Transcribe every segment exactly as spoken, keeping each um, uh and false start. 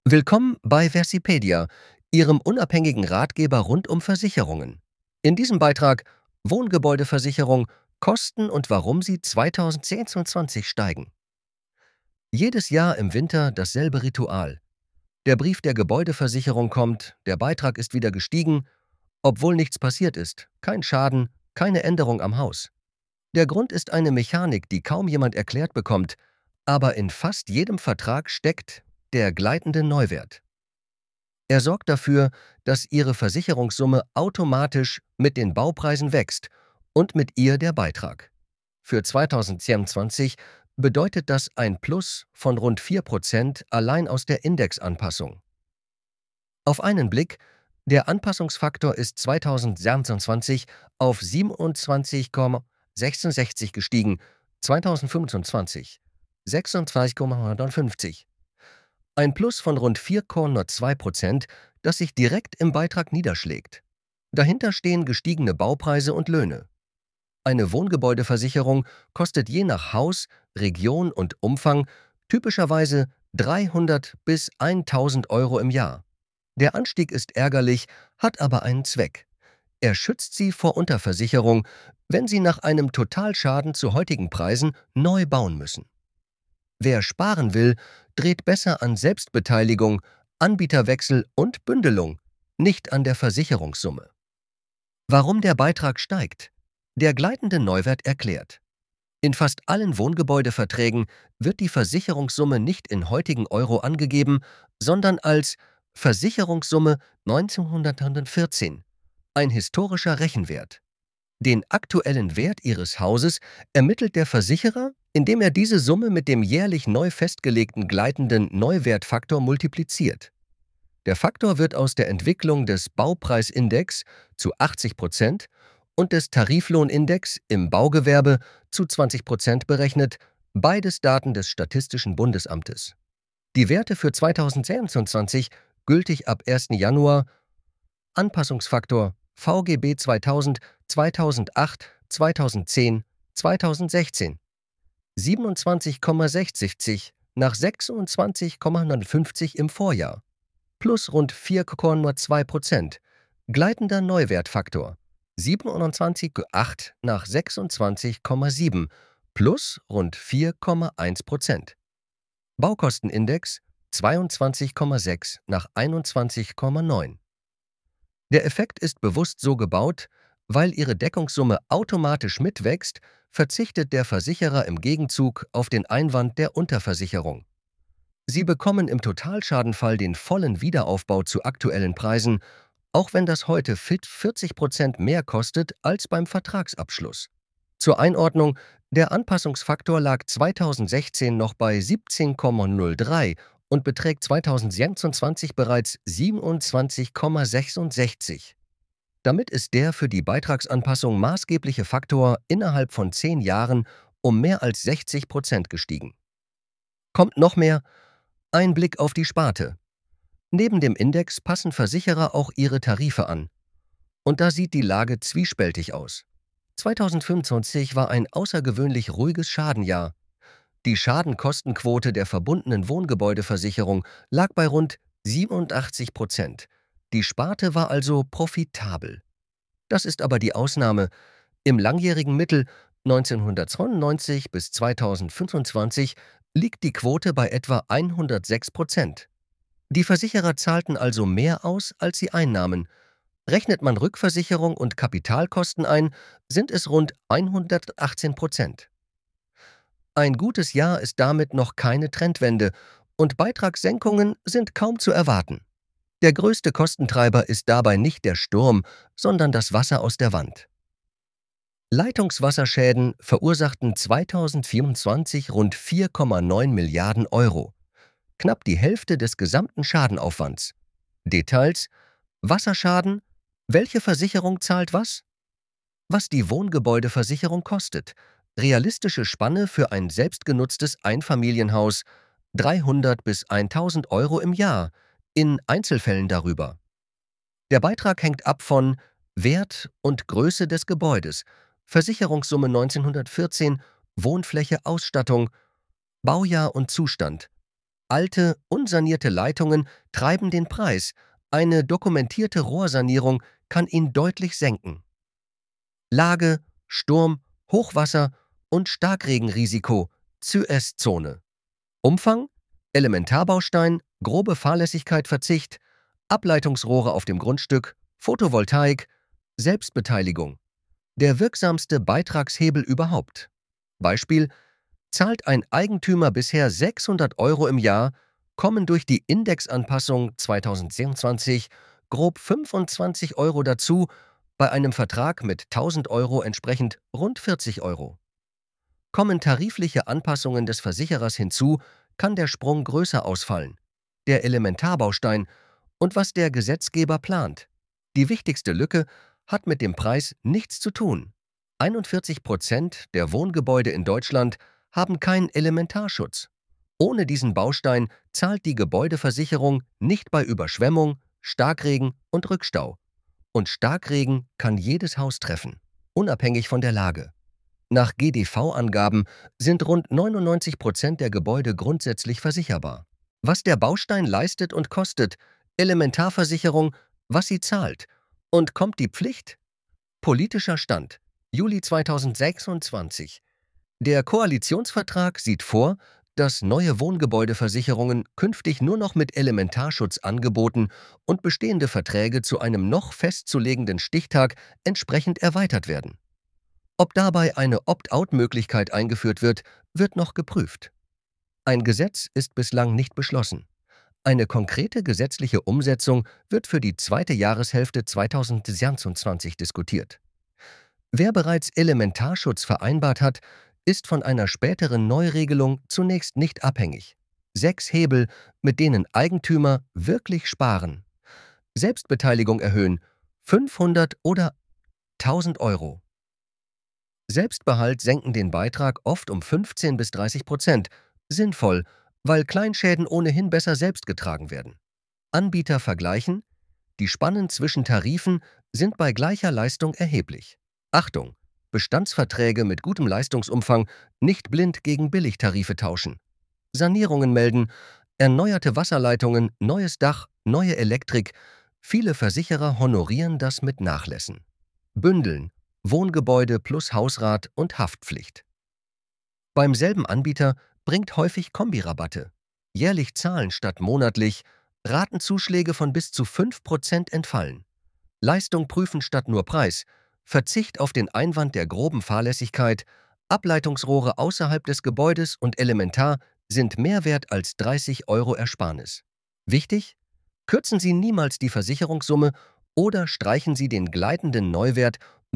Willkommen bei Versipedia, Ihrem unabhängigen Ratgeber rund um Versicherungen. In diesem Beitrag Wohngebäudeversicherung, Kosten und warum sie zweitausendsechsundzwanzig steigen. Jedes Jahr im Winter dasselbe Ritual. Der Brief der Gebäudeversicherung kommt, der Beitrag ist wieder gestiegen, obwohl nichts passiert ist, kein Schaden, keine Änderung am Haus. Der Grund ist eine Mechanik, die kaum jemand erklärt bekommt, aber in fast jedem Vertrag steckt der gleitende Neuwert. Er sorgt dafür, dass Ihre Versicherungssumme automatisch mit den Baupreisen wächst und mit ihr der Beitrag. Für zweitausendzweiundzwanzig bedeutet das ein Plus von rund vier Prozent allein aus der Indexanpassung. Auf einen Blick: Der Anpassungsfaktor ist zweitausendsechsundzwanzig auf siebenundzwanzig Komma sechsundsechzig gestiegen, zweitausendfünfundzwanzig sechsundzwanzig Komma neunundfünfzig. Ein Plus von rund vier Komma zwei Prozent, das sich direkt im Beitrag niederschlägt. Dahinter stehen gestiegene Baupreise und Löhne. Eine Wohngebäudeversicherung kostet je nach Haus, Region und Umfang typischerweise dreihundert bis tausend Euro im Jahr. Der Anstieg ist ärgerlich, hat aber einen Zweck. Er schützt Sie vor Unterversicherung, wenn Sie nach einem Totalschaden zu heutigen Preisen neu bauen müssen. Wer sparen will, dreht besser an Selbstbeteiligung, Anbieterwechsel und Bündelung, nicht an der Versicherungssumme. Warum der Beitrag steigt? Der gleitende Neuwert erklärt. In fast allen Wohngebäudeverträgen wird die Versicherungssumme nicht in heutigen Euro angegeben, sondern als Versicherungssumme neunzehnhundertvierzehn, ein historischer Rechenwert. Den aktuellen Wert Ihres Hauses ermittelt der Versicherer, indem er diese Summe mit dem jährlich neu festgelegten gleitenden Neuwertfaktor multipliziert. Der Faktor wird aus der Entwicklung des Baupreisindex zu achtzig Prozent und des Tariflohnindex im Baugewerbe zu zwanzig Prozent berechnet, beides Daten des Statistischen Bundesamtes. Die Werte für zweitausendsechsundzwanzig, gültig ab ersten Januar: Anpassungsfaktor V G B zweitausend, zweitausendacht, zweitausendzehn, zweitausendsechzehn siebenundzwanzig Komma sechzig nach sechsundzwanzig Komma neunundfünfzig im Vorjahr, plus rund vier Komma zwei Prozent, gleitender Neuwertfaktor siebenundzwanzig Komma acht nach sechsundzwanzig Komma sieben, plus rund vier Komma eins Prozent. Baukostenindex zweiundzwanzig Komma sechs nach einundzwanzig Komma neun. Der Effekt ist bewusst so gebaut, weil Ihre Deckungssumme automatisch mitwächst, verzichtet der Versicherer im Gegenzug auf den Einwand der Unterversicherung. Sie bekommen im Totalschadenfall den vollen Wiederaufbau zu aktuellen Preisen, auch wenn das heute vierzig Prozent mehr kostet als beim Vertragsabschluss. Zur Einordnung: Der Anpassungsfaktor lag zweitausendsechzehn noch bei siebzehn Komma null drei und beträgt zweitausendsechsundzwanzig bereits siebenundzwanzig Komma sechsundsechzig. Damit ist der für die Beitragsanpassung maßgebliche Faktor innerhalb von zehn Jahren um mehr als sechzig Prozent gestiegen. Kommt noch mehr? Ein Blick auf die Sparte. Neben dem Index passen Versicherer auch ihre Tarife an. Und da sieht die Lage zwiespältig aus. zweitausendfünfundzwanzig war ein außergewöhnlich ruhiges Schadenjahr. Die Schadenkostenquote der verbundenen Wohngebäudeversicherung lag bei rund siebenundachtzig Prozent. Die Sparte war also profitabel. Das ist aber die Ausnahme. Im langjährigen Mittel neunzehnhundertzweiundneunzig bis zweitausendfünfundzwanzig liegt die Quote bei etwa hundertsechs Prozent. Die Versicherer zahlten also mehr aus, als sie einnahmen. Rechnet man Rückversicherung und Kapitalkosten ein, sind es rund hundertachtzehn Prozent. Ein gutes Jahr ist damit noch keine Trendwende und Beitragssenkungen sind kaum zu erwarten. Der größte Kostentreiber ist dabei nicht der Sturm, sondern das Wasser aus der Wand. Leitungswasserschäden verursachten zweitausendvierundzwanzig rund vier Komma neun Milliarden Euro. Knapp die Hälfte des gesamten Schadenaufwands. Details: Wasserschaden. Welche Versicherung zahlt was? Was die Wohngebäudeversicherung kostet. Realistische Spanne für ein selbstgenutztes Einfamilienhaus: dreihundert bis tausend Euro im Jahr, in Einzelfällen darüber. Der Beitrag hängt ab von Wert und Größe des Gebäudes, Versicherungssumme neunzehnhundertvierzehn, Wohnfläche, Ausstattung, Baujahr und Zustand. Alte, unsanierte Leitungen treiben den Preis. Eine dokumentierte Rohrsanierung kann ihn deutlich senken. Lage, Sturm, Hochwasser und Starkregenrisiko, C U S-Zone. Umfang, Elementarbaustein, grobe Fahrlässigkeit, Verzicht, Ableitungsrohre auf dem Grundstück, Photovoltaik, Selbstbeteiligung. Der wirksamste Beitragshebel überhaupt. Beispiel: Zahlt ein Eigentümer bisher sechshundert Euro im Jahr, kommen durch die Indexanpassung zweitausendsechsundzwanzig grob fünfundzwanzig Euro dazu, bei einem Vertrag mit tausend Euro entsprechend rund vierzig Euro. Kommen tarifliche Anpassungen des Versicherers hinzu, kann der Sprung größer ausfallen. Der Elementarbaustein und was der Gesetzgeber plant. Die wichtigste Lücke hat mit dem Preis nichts zu tun. einundvierzig Prozent der Wohngebäude in Deutschland haben keinen Elementarschutz. Ohne diesen Baustein zahlt die Gebäudeversicherung nicht bei Überschwemmung, Starkregen und Rückstau. Und Starkregen kann jedes Haus treffen, unabhängig von der Lage. Nach G D V-Angaben sind rund neunundneunzig Prozent der Gebäude grundsätzlich versicherbar. Was der Baustein leistet und kostet, Elementarversicherung, was sie zahlt. Und kommt die Pflicht? Politischer Stand: Juli zweitausendsechsundzwanzig. Der Koalitionsvertrag sieht vor, dass neue Wohngebäudeversicherungen künftig nur noch mit Elementarschutz angeboten und bestehende Verträge zu einem noch festzulegenden Stichtag entsprechend erweitert werden. Ob dabei eine Opt-out-Möglichkeit eingeführt wird, wird noch geprüft. Ein Gesetz ist bislang nicht beschlossen. Eine konkrete gesetzliche Umsetzung wird für die zweite Jahreshälfte zweitausendsechsundzwanzig diskutiert. Wer bereits Elementarschutz vereinbart hat, ist von einer späteren Neuregelung zunächst nicht abhängig. Sechs Hebel, mit denen Eigentümer wirklich sparen. Selbstbeteiligung erhöhen, fünfhundert oder tausend Euro. Selbstbehalt senken den Beitrag oft um fünfzehn bis dreißig Prozent. Sinnvoll, weil Kleinschäden ohnehin besser selbst getragen werden. Anbieter vergleichen: Die Spannen zwischen Tarifen sind bei gleicher Leistung erheblich. Achtung! Bestandsverträge mit gutem Leistungsumfang nicht blind gegen Billigtarife tauschen. Sanierungen melden: erneuerte Wasserleitungen, neues Dach, neue Elektrik. Viele Versicherer honorieren das mit Nachlässen. Bündeln: Wohngebäude plus Hausrat und Haftpflicht. Beim selben Anbieter bringt häufig Kombirabatte. Jährlich zahlen statt monatlich, Ratenzuschläge von bis zu fünf Prozent entfallen. Leistung prüfen statt nur Preis, Verzicht auf den Einwand der groben Fahrlässigkeit, Ableitungsrohre außerhalb des Gebäudes und Elementar sind mehr wert als dreißig Euro Ersparnis. Wichtig: Kürzen Sie niemals die Versicherungssumme oder streichen Sie den gleitenden Neuwert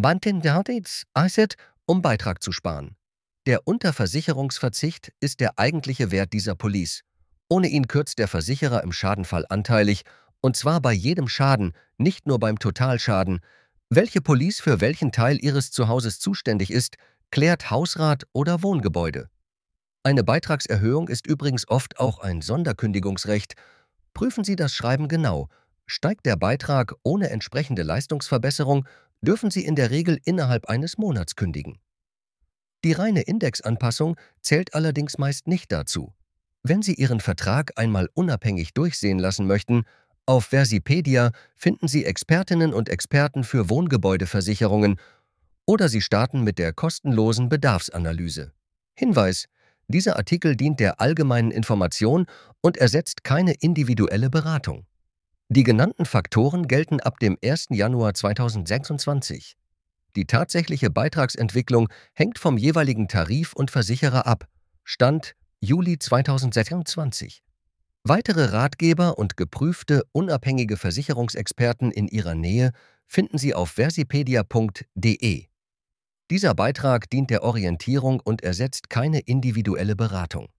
Asset, um Beitrag zu sparen. Der Unterversicherungsverzicht ist der eigentliche Wert dieser Police. Ohne ihn kürzt der Versicherer im Schadenfall anteilig, und zwar bei jedem Schaden, nicht nur beim Totalschaden. Welche Police für welchen Teil Ihres Zuhauses zuständig ist, klärt Hausrat oder Wohngebäude. Eine Beitragserhöhung ist übrigens oft auch ein Sonderkündigungsrecht. Prüfen Sie das Schreiben genau. Steigt der Beitrag ohne entsprechende Leistungsverbesserung, dürfen Sie in der Regel innerhalb eines Monats kündigen. Die reine Indexanpassung zählt allerdings meist nicht dazu. Wenn Sie Ihren Vertrag einmal unabhängig durchsehen lassen möchten, auf Versipedia finden Sie Expertinnen und Experten für Wohngebäudeversicherungen oder Sie starten mit der kostenlosen Bedarfsanalyse. Hinweis: Dieser Artikel dient der allgemeinen Information und ersetzt keine individuelle Beratung. Die genannten Faktoren gelten ab dem ersten Januar zweitausendsechsundzwanzig. Die tatsächliche Beitragsentwicklung hängt vom jeweiligen Tarif und Versicherer ab. Stand Juli zweitausendsechsundzwanzig. Weitere Ratgeber und geprüfte, unabhängige Versicherungsexperten in Ihrer Nähe finden Sie auf versipedia punkt de. Dieser Beitrag dient der Orientierung und ersetzt keine individuelle Beratung.